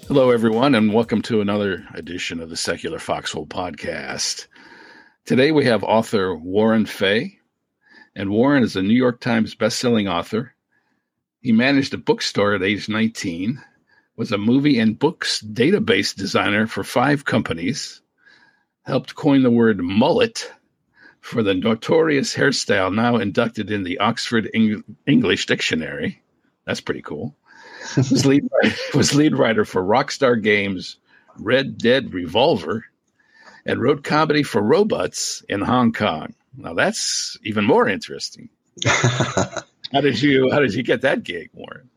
Hello, everyone, and welcome to another edition of the Secular Foxhole Podcast. Today we have author Warren Fay, and Warren is a New York Times bestselling author. He managed a bookstore at age 19, was a movie and books database designer for 5 companies, helped coin the word mullet for the notorious hairstyle now inducted in the Oxford English Dictionary. That's pretty cool. was lead writer for Rockstar Games' Red Dead Revolver, and wrote comedy for Robots in Hong Kong. Now that's even more interesting. How did you get that gig, Warren?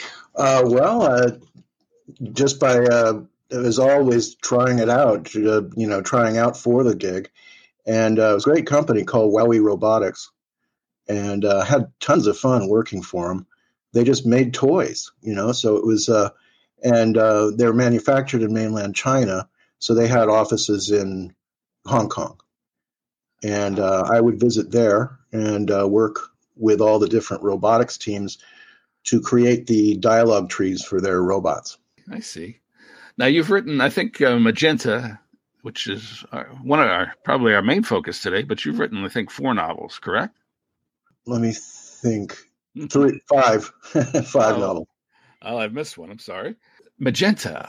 Just by it was always trying it out, trying out for the gig, and it was a great company called Wowie Robotics, and had tons of fun working for them. They just made toys, so it was, and they were manufactured in mainland China, so they had offices in Hong Kong. And I would visit there and work with all the different robotics teams to create the dialogue trees for their robots. I see. Now you've written, I think, Magenta, which is one of probably our main focus today, but you've written, I think, 4 novels, correct? Let me think. 5 novels. Oh, I missed one. I'm sorry. Magenta.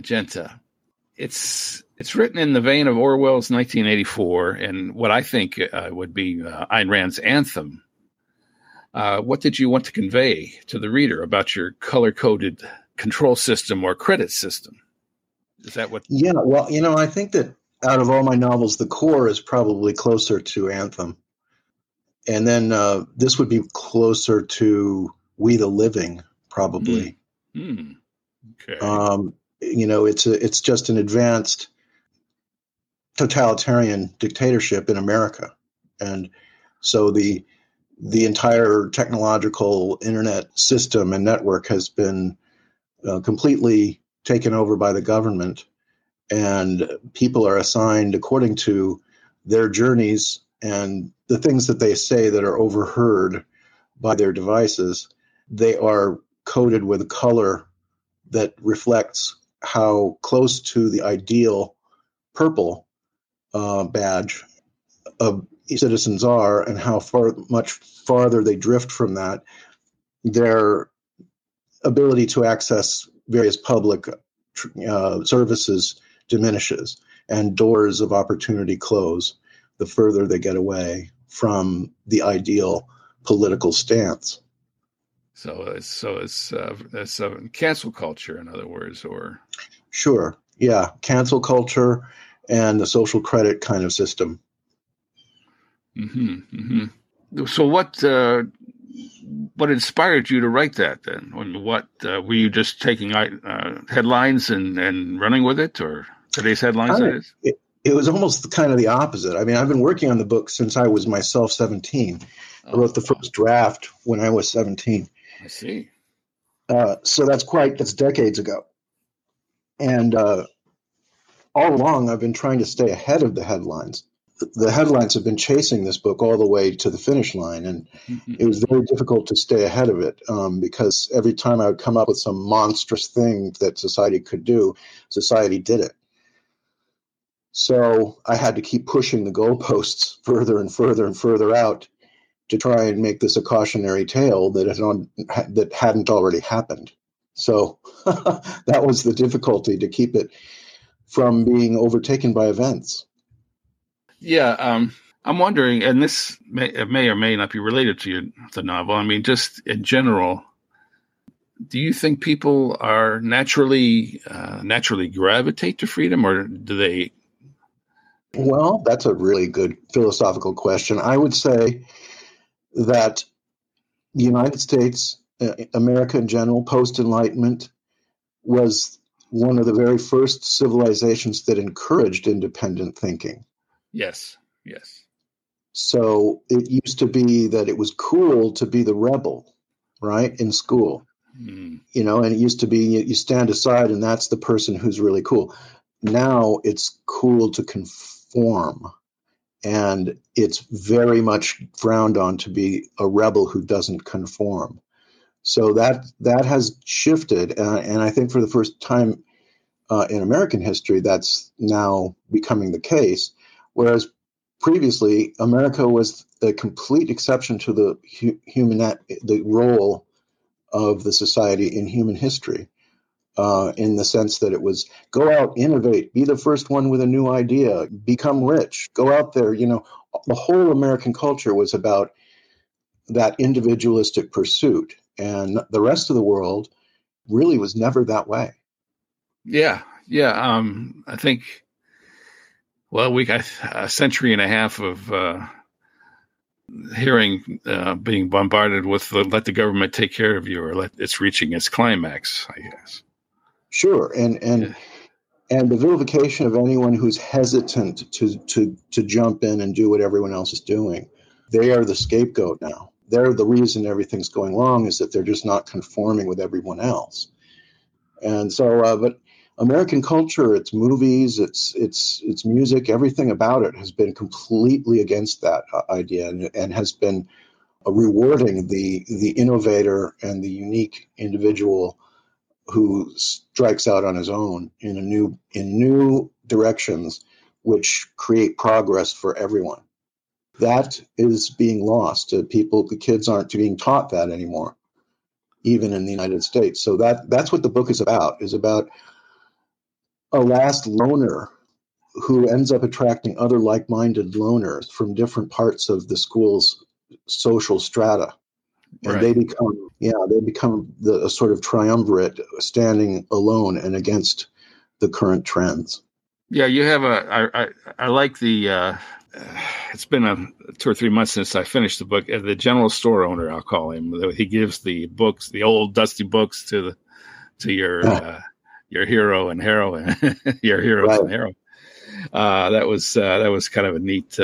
It's written in the vein of Orwell's 1984 and what I think would be Ayn Rand's Anthem. What did you want to convey to the reader about your color-coded control system or credit system? Is that what? Yeah, well, I think that out of all my novels, the core is probably closer to Anthem. And then this would be closer to We the Living, probably. Okay. It's just an advanced totalitarian dictatorship in America, and so the entire technological internet system and network has been completely taken over by the government, and people are assigned according to their journeys and the things that they say that are overheard by their devices. They are coded with a color that reflects how close to the ideal purple badge of citizens are and how much farther they drift from that. Their ability to access various public services diminishes, and doors of opportunity close the further they get away from the ideal political stance. So it's cancel culture, in other words, or sure, yeah, cancel culture and the social credit kind of system. So what inspired you to write that then? What were you just taking headlines and running with it, or today's headlines? That is. It was almost kind of the opposite. I mean, I've been working on the book since I was myself 17. I wrote the first draft when I was 17. I see. So that's decades ago. And all along, I've been trying to stay ahead of the headlines. The headlines have been chasing this book all the way to the finish line, and it was very difficult to stay ahead of it because every time I would come up with some monstrous thing that society could do, society did it. So I had to keep pushing the goalposts further and further and further out to try and make this a cautionary tale that hadn't already happened. So that was the difficulty, to keep it from being overtaken by events. Yeah, I'm wondering, and this may or may not be related to the novel. I mean, just in general, do you think people are naturally gravitate to freedom, or do they? Well, that's a really good philosophical question. I would say that the United States, America in general, post-Enlightenment, was one of the very first civilizations that encouraged independent thinking. Yes. So it used to be that it was cool to be the rebel, right, in school. And it used to be you stand aside and that's the person who's really cool. Now it's cool to conform, and it's very much frowned on to be a rebel who doesn't conform. So that has shifted, and I think for the first time in American history, that's now becoming the case. Whereas previously, America was a complete exception to the role of the society in human history, in the sense that it was go out, innovate, be the first one with a new idea, become rich, go out there. The whole American culture was about that individualistic pursuit, and the rest of the world really was never that way. Yeah. I think, well, we got a century and a half of hearing being bombarded with let the government take care of you, or it's reaching its climax, I guess. Sure. And the vilification of anyone who's hesitant to jump in and do what everyone else is doing. They are the scapegoat now. They're the reason everything's going wrong, is that they're just not conforming with everyone else. And so, but American culture, its movies, its music, everything about it has been completely against that idea, and has been rewarding the innovator and the unique individual who strikes out on his own in new directions, which create progress for everyone. That is being lost. The kids aren't being taught that anymore, even in the United States. So that's what the book is about a last loner who ends up attracting other like-minded loners from different parts of the school's social strata. And Right. they become a sort of triumvirate, standing alone and against the current trends. Yeah, you have I like the, it's been 2 or 3 months since I finished the book. The general store owner, I'll call him. He gives the books, the old dusty books, to your hero and heroine, your heroes Right. and heroine. That was kind of a neat.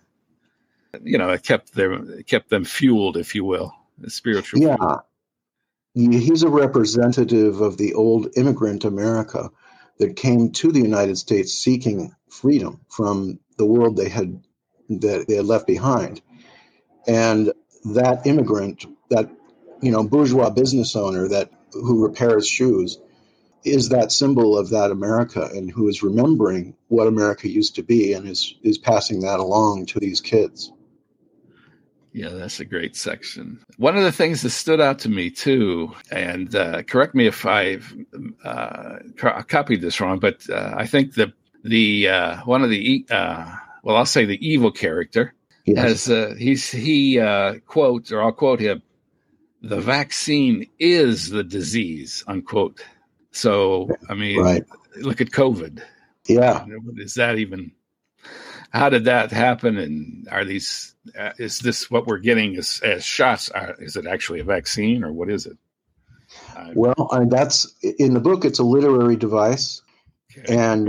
It kept them fueled, if you will, spiritual. Yeah, fuel. He's a representative of the old immigrant America that came to the United States seeking freedom from the world they had left behind. And that immigrant, that bourgeois business owner who repairs shoes, is that symbol of that America, and who is remembering what America used to be, and is passing that along to these kids. Yeah, that's a great section. One of the things that stood out to me too, and correct me if I've copied this wrong, but I think the one of the I'll say the evil character, Yes. he quotes, or I'll quote him: "The vaccine is the disease," unquote. So I mean, right. Look at COVID. Yeah. Is that even? How did that happen? And is this what we're getting as shots? Is it actually a vaccine, or what is it? Well, that's in the book. It's a literary device, okay. And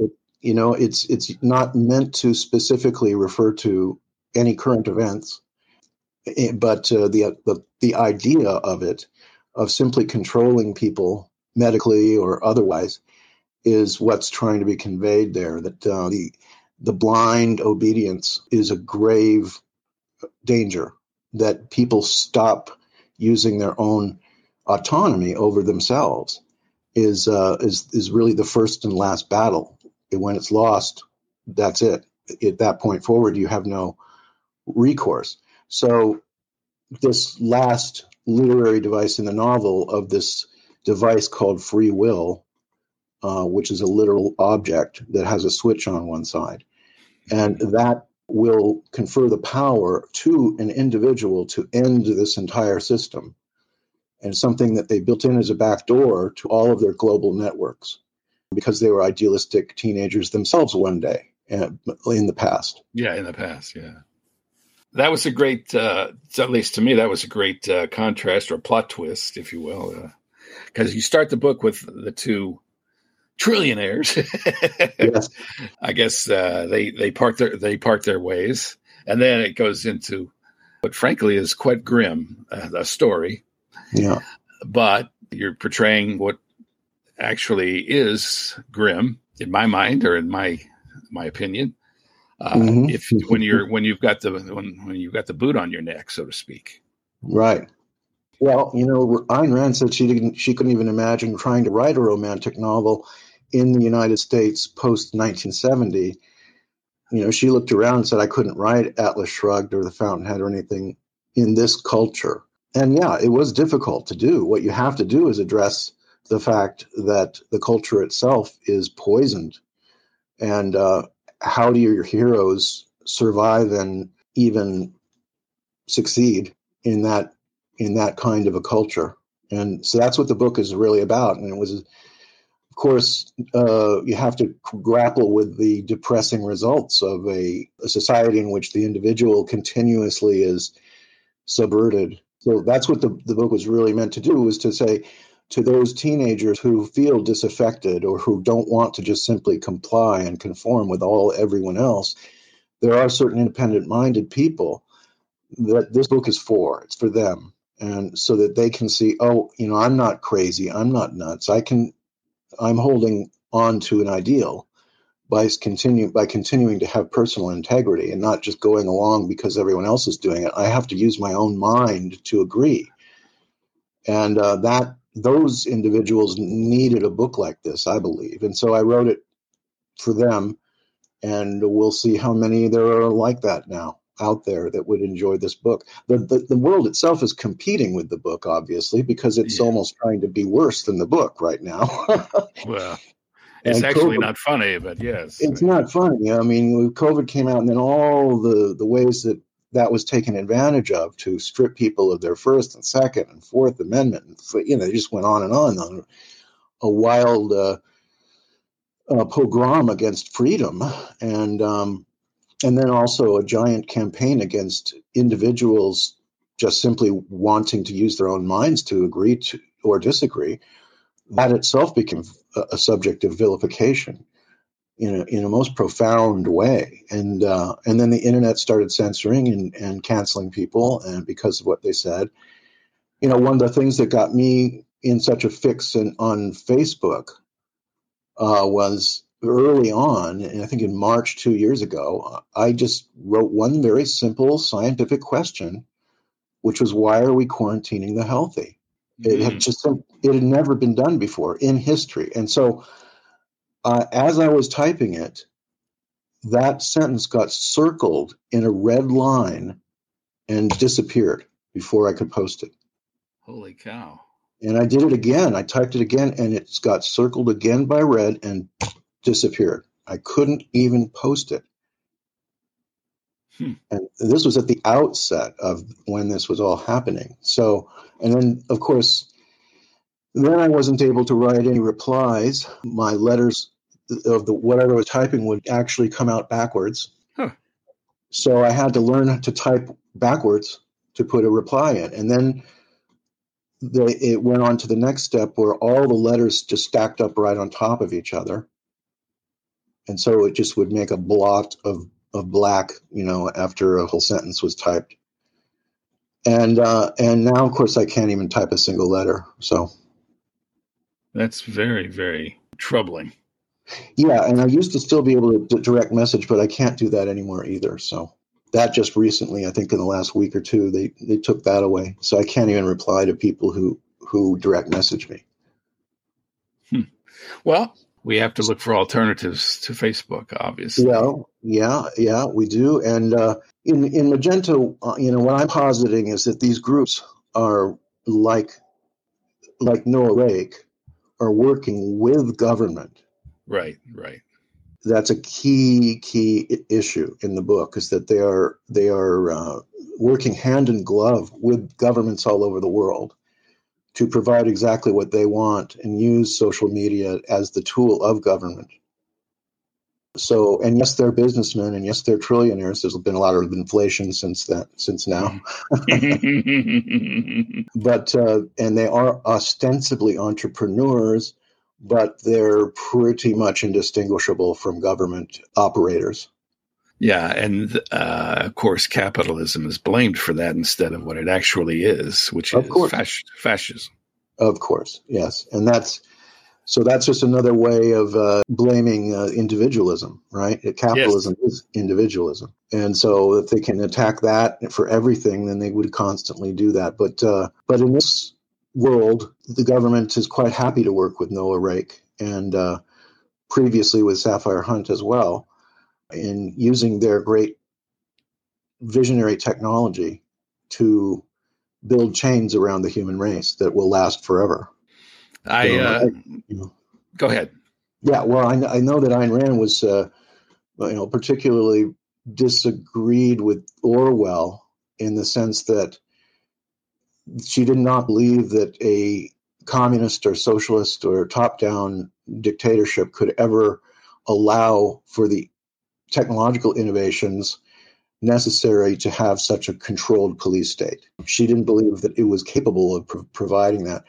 it's not meant to specifically refer to any current events, but the idea of it, of simply controlling people medically or otherwise, is what's trying to be conveyed there. That the blind obedience is a grave danger, that people stop using their own autonomy over themselves is really the first and last battle. And when it's lost, that's it. At that point forward, you have no recourse. So this last literary device in the novel, of this device called free will, which is a literal object that has a switch on one side, and that will confer the power to an individual to end this entire system, and something that they built in as a backdoor to all of their global networks, because they were idealistic teenagers themselves one day in the past. Yeah, in the past, yeah. That was a great, at least to me, that was a great contrast or plot twist, if you will, because you start the book with the two trillionaires. Yes. I guess they part their ways, and then it goes into what, frankly, is quite grim, a story. Yeah, but you're portraying what actually is grim, in my mind, or in my opinion. When you've got the boot on your neck, so to speak. Right. Well, Ayn Rand said she couldn't even imagine trying to write a romantic novel in the United States post 1970, she looked around and said, I couldn't write Atlas Shrugged or The Fountainhead or anything in this culture. And yeah, it was difficult to do. What you have to do is address the fact that the culture itself is poisoned. And how do your heroes survive and even succeed in that kind of a culture? And so that's what the book is really about. And it was, of course, you have to grapple with the depressing results of a society in which the individual continuously is subverted. So that's what the book was really meant to do, was to say to those teenagers who feel disaffected or who don't want to just simply comply and conform with everyone else, there are certain independent-minded people that this book is for. It's for them. And so that they can see, I'm not crazy. I'm not nuts. I'm holding on to an ideal by continuing to have personal integrity and not just going along because everyone else is doing it. I have to use my own mind to agree. And those individuals needed a book like this, I believe. And so I wrote it for them, and we'll see how many there are like that now out there that would enjoy this book. The world itself is competing with the book, obviously, because it's almost trying to be worse than the book right now. Well, it's actually not funny, but yes. It's not funny. I mean, COVID came out, and then all the ways that was taken advantage of to strip people of their First and Second and Fourth Amendment. And, they just went on a wild pogrom against freedom. And then also a giant campaign against individuals just simply wanting to use their own minds to agree to or disagree. That itself became a subject of vilification in a most profound way. And then the internet started censoring and canceling people, and because of what they said. One of the things that got me in such a fix on Facebook was early on, and I think in March 2 years ago, I just wrote one very simple scientific question, which was, why are we quarantining the healthy? It had never been done before in history. And so as I was typing it, that sentence got circled in a red line and disappeared before I could post it. Holy cow. And I did it again. I typed it again, and it's got circled again by red and disappeared. I couldn't even post it. And this was at the outset of when this was all happening. So, and then, of course, then I wasn't able to write any replies. My letters of whatever I was typing would actually come out backwards. Huh. So I had to learn to type backwards to put a reply in. And then it went on to the next step where all the letters just stacked up right on top of each other. And so it just would make a blot of black, after a whole sentence was typed. And now, of course, I can't even type a single letter. So that's very, very troubling. Yeah, and I used to still be able to direct message, but I can't do that anymore either. So that just recently, I think in the last week or two, they took that away. So I can't even reply to people who direct message me. Well, we have to look for alternatives to Facebook, obviously. Well, yeah, we do. And in Magenta, what I'm positing is that these groups are like Noah Rake, are working with government. Right. That's a key issue in the book, is that they are working hand in glove with governments all over the world to provide exactly what they want and use social media as the tool of government. So, and yes, they're businessmen, and yes, they're trillionaires. There's been a lot of inflation since now. But and they are ostensibly entrepreneurs, but they're pretty much indistinguishable from government operators. Yeah, and of course, capitalism is blamed for that instead of what it actually is, which is fascism. Of course, yes, and that's just another way of blaming individualism, right? Capitalism is individualism, and so if they can attack that for everything, then they would constantly do that. But in this world, the government is quite happy to work with Noah Rake, and previously with Sapphire Hunt as well, in using their great visionary technology to build chains around the human race that will last forever. Go ahead. Yeah, well, I know that Ayn Rand was, particularly disagreed with Orwell in the sense that she did not believe that a communist or socialist or top-down dictatorship could ever allow for the technological innovations necessary to have such a controlled police state. She didn't believe that it was capable of providing that.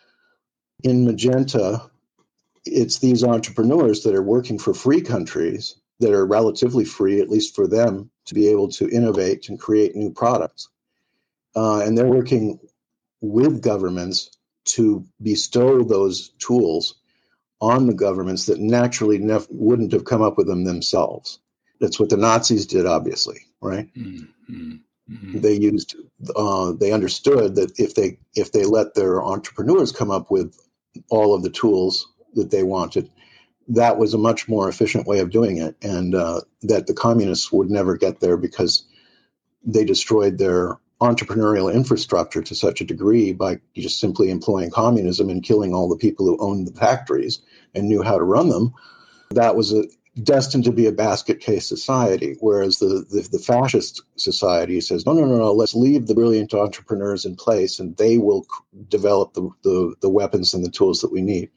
In Magenta, it's these entrepreneurs that are working for free countries that are relatively free, at least for them, to be able to innovate and create new products. And they're working with governments to bestow those tools on the governments that naturally wouldn't have come up with them themselves. That's what the Nazis did, obviously, right? Mm-hmm. Mm-hmm. They understood that if they let their entrepreneurs come up with all of the tools that they wanted, that was a much more efficient way of doing it, and that the communists would never get there because they destroyed their entrepreneurial infrastructure to such a degree by just simply employing communism and killing all the people who owned the factories and knew how to run them. That was destined to be a basket case society, whereas the fascist society says, no, let's leave the brilliant entrepreneurs in place and they will develop the weapons and the tools that we need.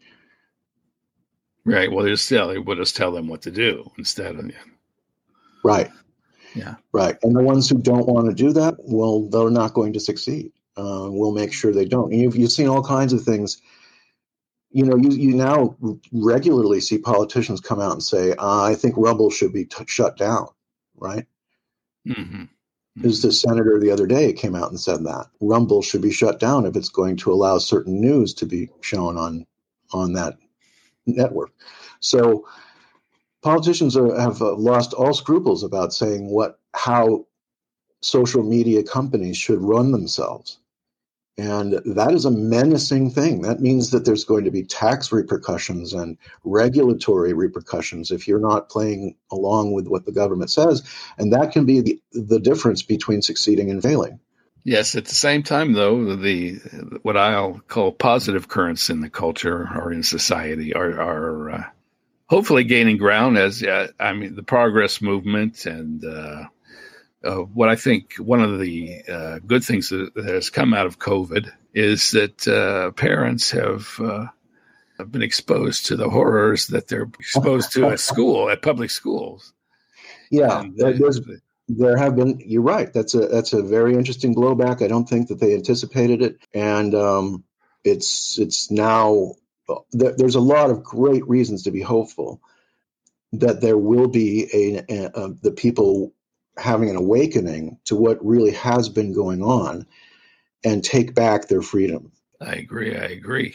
Right. Well, they would just tell them what to do instead of. Right. Yeah. Right. And the ones who don't want to do that, well, they're not going to succeed. We'll make sure they don't. And you've seen all kinds of things. You now regularly see politicians come out and say, I think Rumble should be shut down. Right. Mm-hmm. Mm-hmm. There's the senator the other day came out and said that Rumble should be shut down if it's going to allow certain news to be shown on that network. So politicians have lost all scruples about saying how social media companies should run themselves. And that is a menacing thing. That means that there's going to be tax repercussions and regulatory repercussions if you're not playing along with what the government says. And that can be the difference between succeeding and failing. Yes. At the same time, though, what I'll call positive currents in the culture or in society are hopefully gaining ground as the progress movement and what I think one of the good things that has come out of COVID is that parents have been exposed to the horrors that they're exposed to at public schools. Yeah, there have been. You're right. That's a very interesting blowback. I don't think that they anticipated it, and it's now. There's a lot of great reasons to be hopeful that there will be the people having an awakening to what really has been going on and take back their freedom. I agree.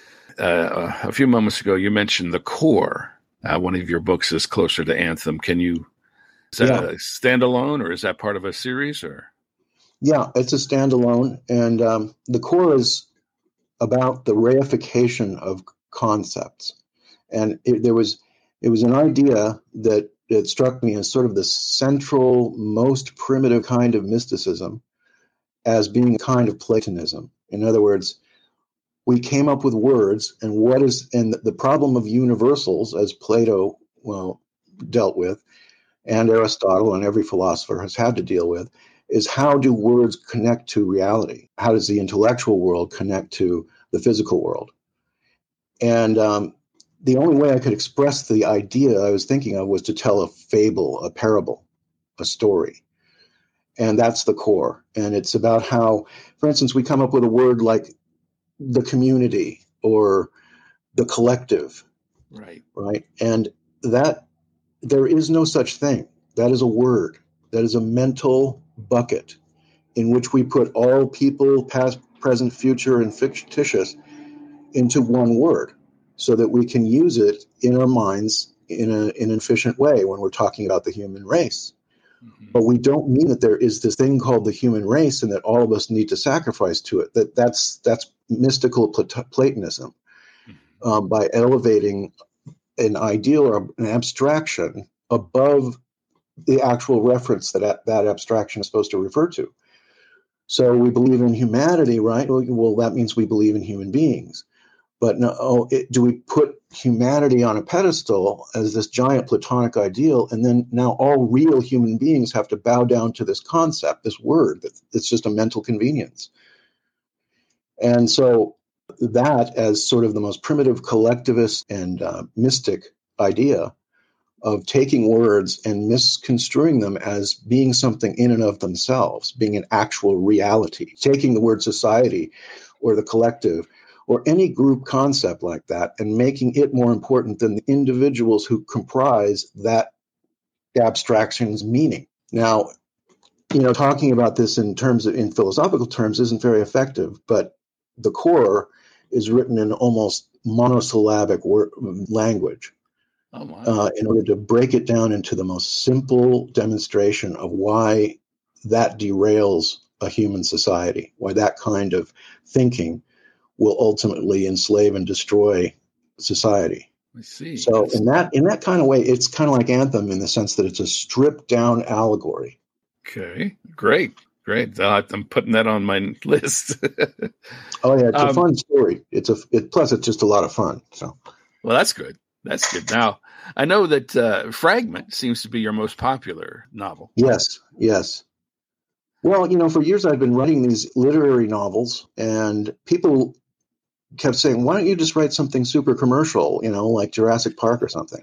A few moments ago, you mentioned The Core. One of your books is Closer to Anthem. Is that a standalone or is that part of a series? Or? Yeah, it's a standalone. And The Core is about the reification of concepts. And it was an idea that it struck me as sort of the central, most primitive kind of mysticism as being a kind of Platonism. In other words, we came up with words, and the problem of universals, as Plato dealt with, and Aristotle and every philosopher has had to deal with, is how do words connect to reality? How does the intellectual world connect to the physical world? And the only way I could express the idea I was thinking of was to tell a fable, a parable, a story. And that's the core. And it's about how, for instance, we come up with a word like the community or the collective. Right. And that there is no such thing. That is a word. That is a mental bucket in which we put all people, past, present, future, and fictitious into one word, so that we can use it in our minds in an efficient way when we're talking about the human race. Mm-hmm. But we don't mean that there is this thing called the human race and that all of us need to sacrifice to it. That's mystical Platonism. Mm-hmm. By elevating an ideal or an abstraction above the actual reference that that abstraction is supposed to refer to. So we believe in humanity, right? Well, that means we believe in human beings. But no, do we put humanity on a pedestal as this giant Platonic ideal, and then now all real human beings have to bow down to this concept, this word, it's just a mental convenience. And so that, as sort of the most primitive collectivist and mystic idea of taking words and misconstruing them as being something in and of themselves, being an actual reality, taking the word society or the collective or any group concept like that and making it more important than the individuals who comprise that abstraction's meaning. Now, talking about this in philosophical terms isn't very effective, but the core is written in almost monosyllabic language. Oh, my. In order to break it down into the most simple demonstration of why that derails a human society, why that kind of thinking will ultimately enslave and destroy society. I see. So in that kind of way, it's kind of like Anthem in the sense that it's a stripped down allegory. Okay, great. I'm putting that on my list. Oh yeah, it's a fun story. Plus it's just a lot of fun. So, well, that's good. Now, I know that Fragment seems to be your most popular novel. Yes. Well, for years I've been writing these literary novels, and people kept saying, "Why don't you just write something super commercial, like Jurassic Park or something?"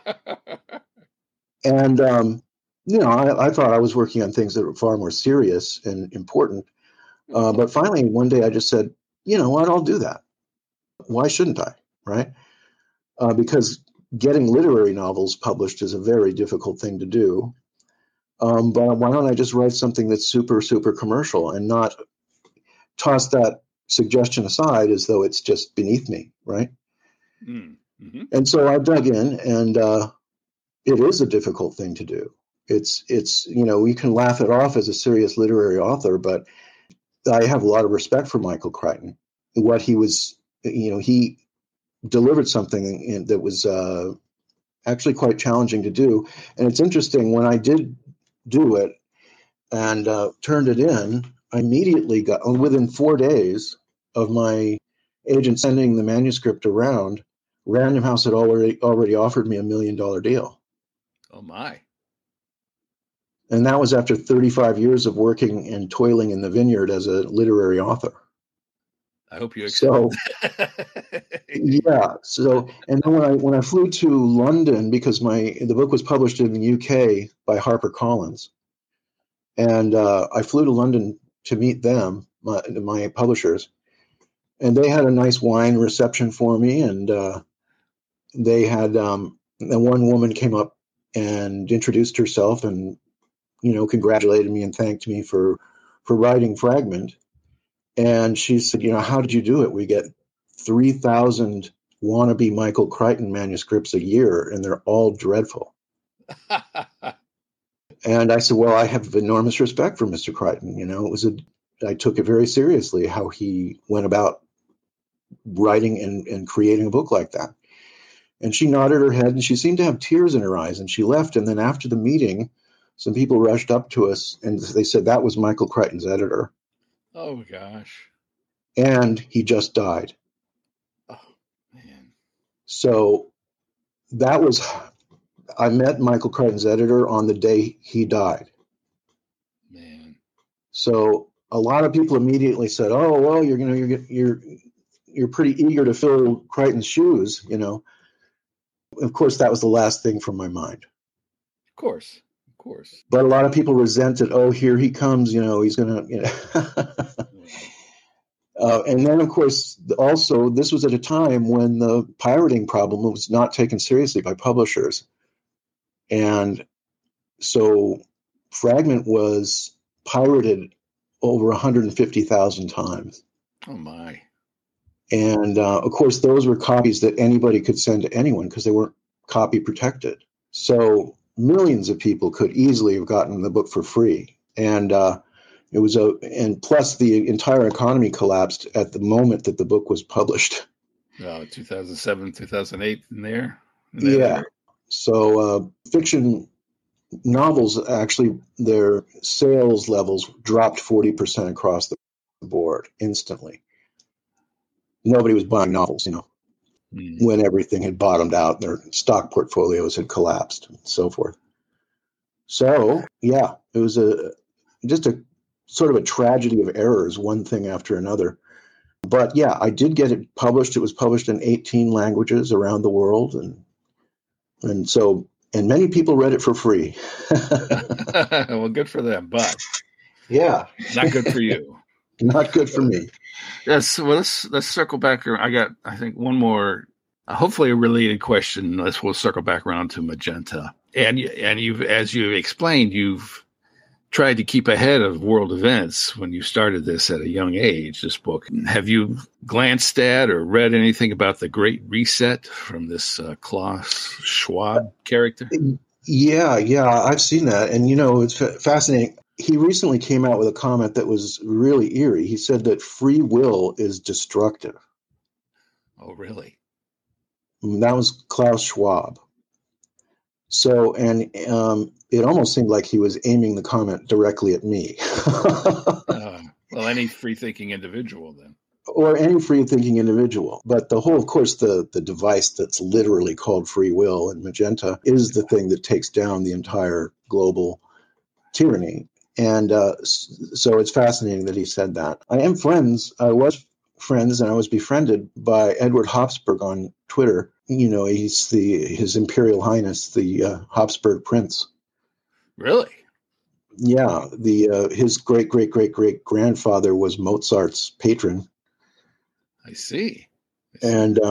And I thought I was working on things that were far more serious and important. But finally, one day I just said, "You know what? I'll do that. Why shouldn't I?" Right? Because getting literary novels published is a very difficult thing to do. But why don't I just write something that's super, super commercial and not toss that suggestion aside as though it's just beneath me, right? Mm-hmm. And so I dug in, and it is a difficult thing to do. It's we can laugh it off as a serious literary author, but I have a lot of respect for Michael Crichton. What he was, he delivered something that was actually quite challenging to do. And it's interesting, when I did do it and turned it in, I immediately got, within 4 days of my agent sending the manuscript around, Random House had already offered me $1 million deal. Oh my. And that was after 35 years of working and toiling in the vineyard as a literary author. I hope you accept. Yeah. So, and then when I flew to London, because the book was published in the UK by HarperCollins, and I flew to London to meet them, my publishers, and they had a nice wine reception for me, and they had and one woman came up and introduced herself and congratulated me and thanked me for writing Fragment. And she said, "How did you do it? We get 3,000 wannabe Michael Crichton manuscripts a year, and they're all dreadful." And I said, "Well, I have enormous respect for Mr. Crichton. I took it very seriously how he went about writing and creating a book like that." And she nodded her head, and she seemed to have tears in her eyes, and she left. And then after the meeting, some people rushed up to us, and they said that was Michael Crichton's editor. Oh, gosh. And he just died. Oh, man. So I met Michael Crichton's editor on the day he died. Man. So a lot of people immediately said, "Oh, well, you're pretty eager to fill Crichton's shoes." Of course, that was the last thing from my mind. Of course. But a lot of people resented, "Oh, here he comes, he's going to, and then, of course, also, this was at a time when the pirating problem was not taken seriously by publishers. And so Fragment was pirated over 150,000 times. Oh, my. And, of course, those were copies that anybody could send to anyone because they weren't copy protected. So millions of people could easily have gotten the book for free. And and plus the entire economy collapsed at the moment that the book was published. 2007, 2008 in there. Yeah. So fiction novels, actually, their sales levels dropped 40% across the board instantly. Nobody was buying novels, when everything had bottomed out, their stock portfolios had collapsed, and so forth. So, yeah, it was just a sort of a tragedy of errors, one thing after another. But yeah, I did get it published. It was published in 18 languages around the world, and many people read it for free. Well, good for them, but yeah, not good for you. Not good for me. Yes. Well, let's circle back. I got, I think, one more, hopefully a related question. We'll circle back around to Magenta. And you've, as you explained, you've tried to keep ahead of world events when you started this at a young age, this book. Have you glanced at or read anything about the Great Reset from this Klaus Schwab character? Yeah, I've seen that. And, it's fascinating. He recently came out with a comment that was really eerie. He said that free will is destructive. Oh, really? And that was Klaus Schwab. So, and it almost seemed like he was aiming the comment directly at me. Well, any free-thinking individual then. Or any free-thinking individual. But of course, the device that's literally called free will in Magenta is the thing that takes down the entire global tyranny. And so it's fascinating that he said that. I was friends and I was befriended by Edward Hofsburg on Twitter. He's His Imperial Highness, the Habsburg Prince. Really? Yeah. His great grandfather was Mozart's patron. I see. And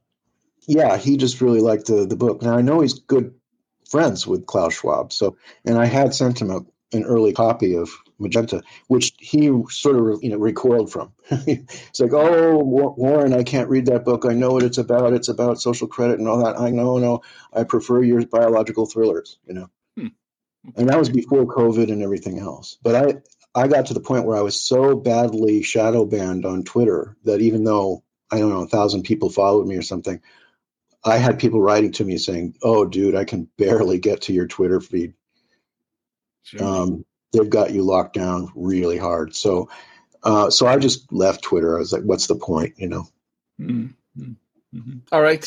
he just really liked the book. Now I know he's good friends with Klaus Schwab. And I had sent him an early copy of Magenta, which he sort of, recoiled from. It's like, oh, Warren, I can't read that book. I know what it's about. It's about social credit and all that. I know, no, I prefer your biological thrillers, Okay. And that was before COVID and everything else. But I got to the point where I was so badly shadow banned on Twitter that even though, 1,000 people followed me or something, I had people writing to me saying, oh, dude, I can barely get to your Twitter feed. Sure. They've got you locked down really hard. So I just left Twitter. I was like, what's the point, Mm-hmm. Mm-hmm. All right.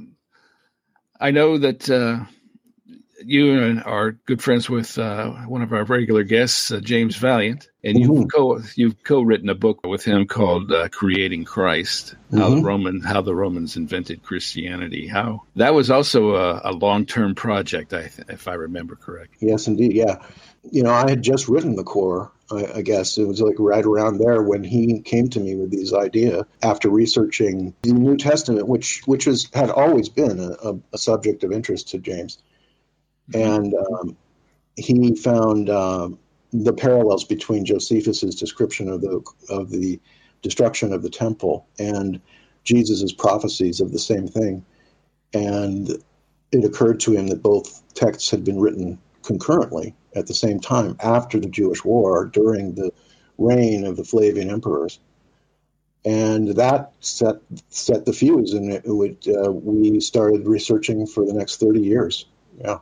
I know that you are good friends with one of our regular guests, James Valiant, and you've co-written a book with him called "Creating Christ: How the Romans Invented Christianity." How that was also a long-term project, if I remember correctly. Yes, indeed. Yeah, I had just written the core. I guess it was like right around there when he came to me with this idea after researching the New Testament, which had always been a subject of interest to James. And he found the parallels between Josephus's description of the destruction of the temple and Jesus's prophecies of the same thing. And it occurred to him that both texts had been written concurrently at the same time after the Jewish War during the reign of the Flavian emperors. And that set the fuse, and we started researching for the next 30 years. Yeah.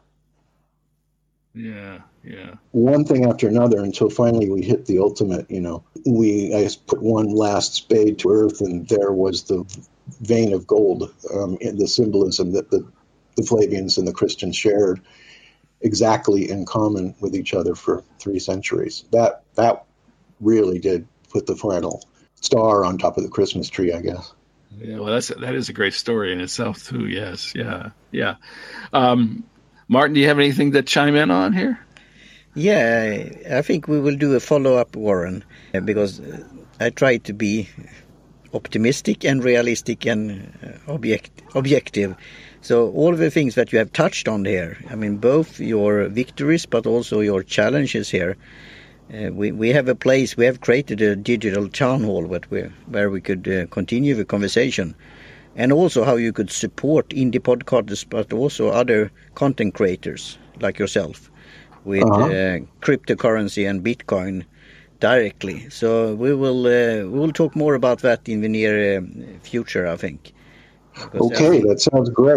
Yeah, yeah. One thing after another until finally we hit the ultimate, I just put one last spade to earth, and there was the vein of gold in the symbolism that the Flavians and the Christians shared exactly in common with each other for 3 centuries. That really did put the final star on top of the Christmas tree, I guess. Yeah, well, that is a great story in itself too. Yes, yeah. Martin, do you have anything to chime in on here? Yeah, I think we will do a follow-up, Warren, because I try to be optimistic and realistic and objective. So all of the things that you have touched on here, I mean, both your victories but also your challenges here. We have a place, we have created a digital town hall where we could continue the conversation. And also how you could support indie podcasters, but also other content creators like yourself with cryptocurrency and Bitcoin directly. So we will talk more about that in the near future, I think. Okay, that sounds great.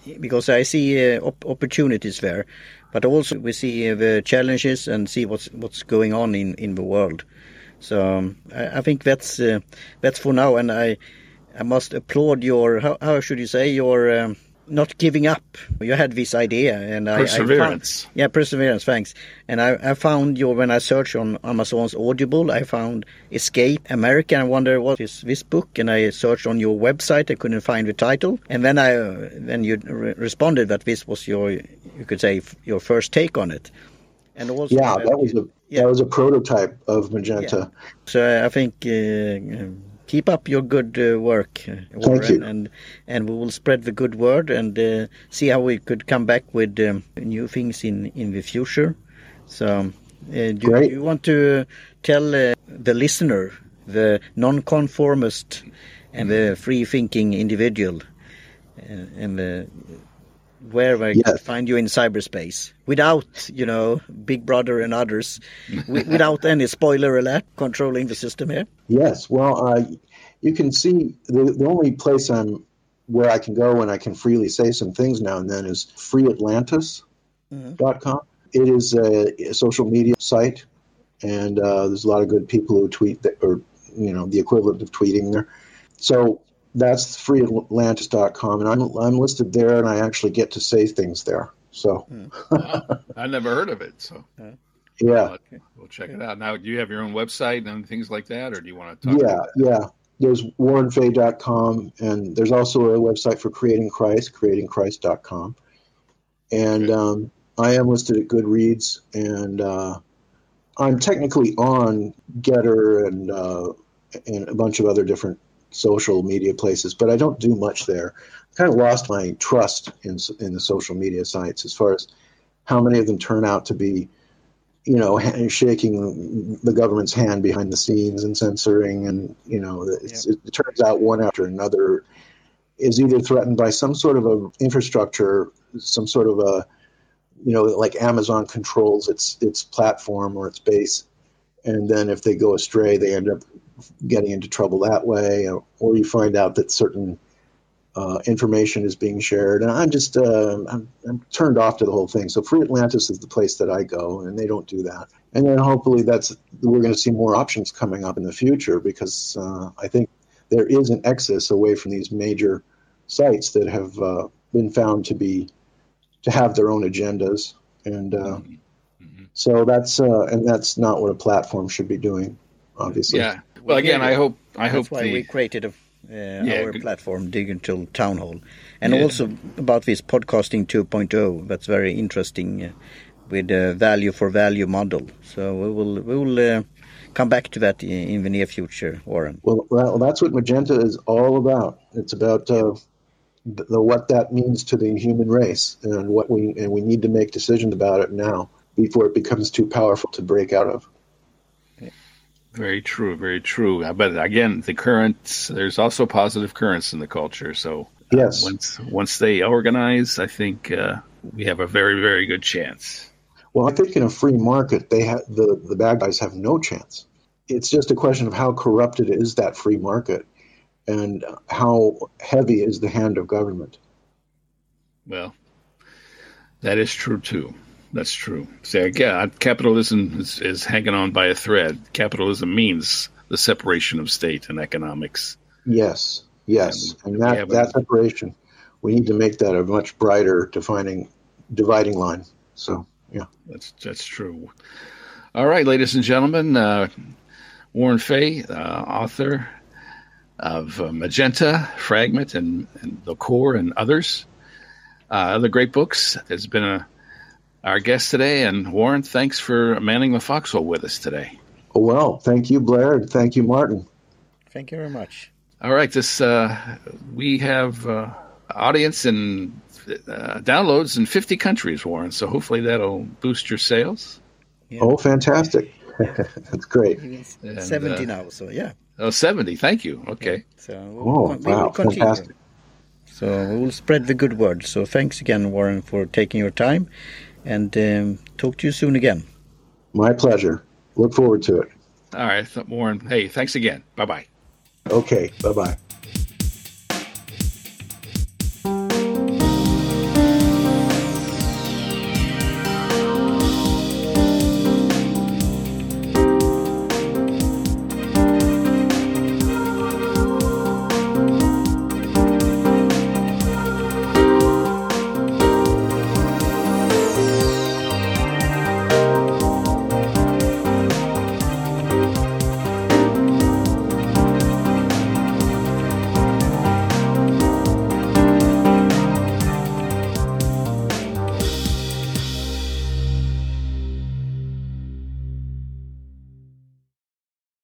because I see opportunities there, but also we see the challenges and see what's going on in the world. So I think that's for now, and I must applaud your how should you say your not giving up. You had this idea, and perseverance. Perseverance. Thanks. And I found when I searched on Amazon's Audible, I found Escape America. I wonder what is this book, and I searched on your website. I couldn't find the title, and then you responded that this was you could say your first take on it, and also that was a prototype of Magenta. Yeah. So I think. Keep up your good work, Warren. Thank you. And we will spread the good word and see how we could come back with new things in the future. So, do you want to tell the listener, the non-conformist and the free-thinking individual, and where they can find you in cyberspace without, Big Brother and others, without any spoiler alert controlling the system here? Yes. Well, you can see the only place where I can go and I can freely say some things now and then is freeatlantis.com. It is a social media site, and there's a lot of good people who tweet or the equivalent of tweeting there. So that's freeatlantis.com, and I'm listed there, and I actually get to say things there. So I never heard of it. So yeah, we'll check it out. Now, do you have your own website and things like that, or do you want to talk? Yeah. There's warrenfay.com, and there's also a website for Creating Christ, creatingchrist.com, and I am listed at Goodreads, and I'm technically on Getter and a bunch of other different social media places, but I don't do much there. I kind of lost my trust in the social media sites as far as how many of them turn out to be, shaking the government's hand behind the scenes and censoring, and it turns out one after another is either threatened by some sort of a infrastructure, some sort of a, like Amazon controls its platform or its base, and then if they go astray, they end up getting into trouble that way, or you find out that certain information is being shared. And I'm just I'm turned off to the whole thing. So Free Atlantis is the place that I go, and they don't do that. And then hopefully we're going to see more options coming up in the future, because I think there is an exodus away from these major sites that have been found to have their own agendas, and so that's not what a platform should be doing, obviously. Yeah. Well, again, I hope that's why we created our platform, Digital Town Hall, and also about this podcasting 2.0. That's very interesting with the value for value model. So we will come back to that in the near future, Warren. Well, that's what Magenta is all about. It's about what that means to the human race, and we need to make decisions about it now before it becomes too powerful to break out of. Very true, very true. But again, there's also positive currents in the culture. So yes, once they organize, I think we have a very, very good chance. Well, I think in a free market, the bad guys have no chance. It's just a question of how corrupted is that free market, and how heavy is the hand of government. Well, that is true too. That's true. See, again, capitalism is hanging on by a thread. Capitalism means the separation of state and economics. Yes. And that separation, we need to make that a much brighter dividing line. So, yeah. That's true. All right, ladies and gentlemen, Warren Fay, author of Magenta, Fragment, and The Core, and others. Other great books, has been our guest today. And Warren, thanks for manning the foxhole with us today. Well, thank you, Blair, and thank you, Martin. Thank you very much. All right, we have audience and downloads in 50 countries, Warren. So hopefully that'll boost your sales. Yeah. Oh, fantastic! That's great. 70 now, so yeah. Oh, 70. Thank you. Okay. Yeah. So we'll continue. Fantastic. So we will spread the good word. So thanks again, Warren, for taking your time. And talk to you soon again. My pleasure. Look forward to it. All right, Warren. Hey, thanks again. Bye-bye. Okay, bye-bye.